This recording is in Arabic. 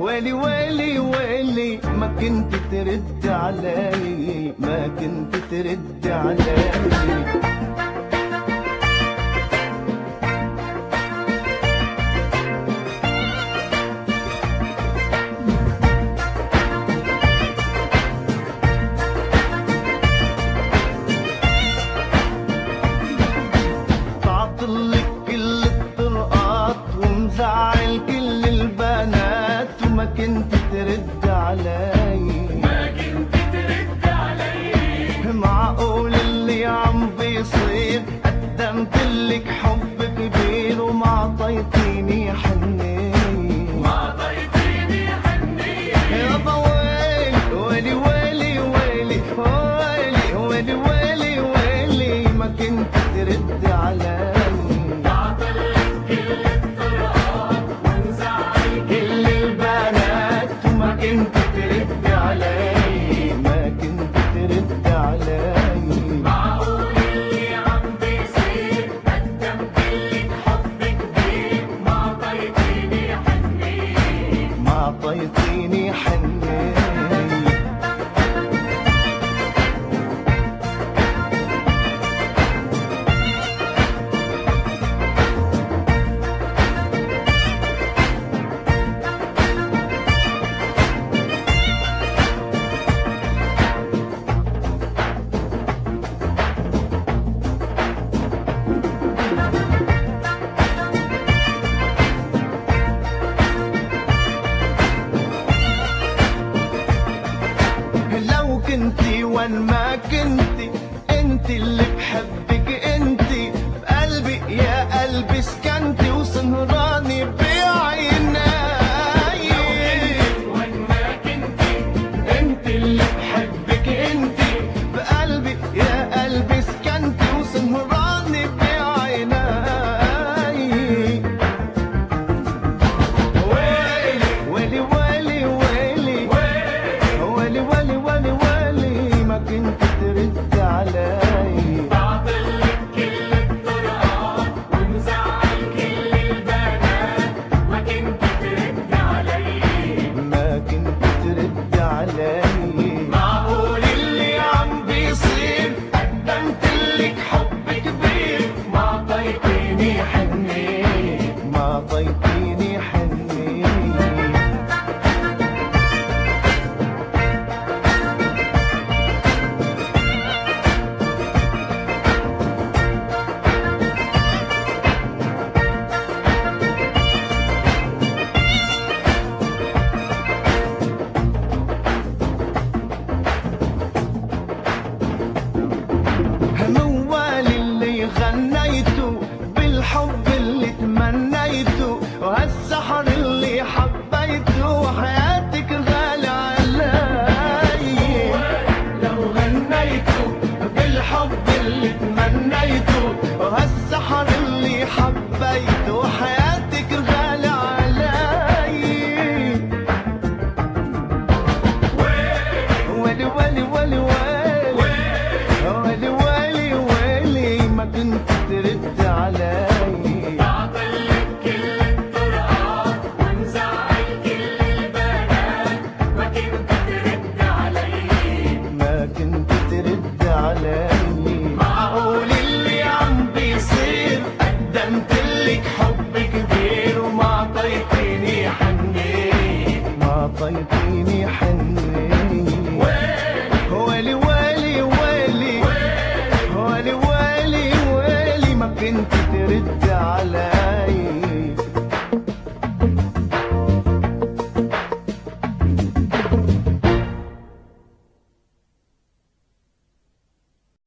ويلي ويلي ويلي ما كنت ترد علي، ما كنت ترد علي. بعطلك كل الطرقات ومزعل كل البنات وما كنت ترد علي، ما كنت ترد علي. معقول اللي عم بيصير؟ قدمتلك حب كبير وما عطيتيني حنية، ما عطيتيني حنية. يابا ويلي ويلي ويلي ويلي ويلي ويلي ويلي ما كنت ترد علي. بعطلك كل الطرقات ومزعل كل البنات وما كنت ترد علي، ما كنت ترد علي. معقول اللي عم بيصير؟ قدمتلك حب كبير ما عطيتيني حنية، ما عطيتيني حنية. لو كنتي وين ما كنتي انت اللي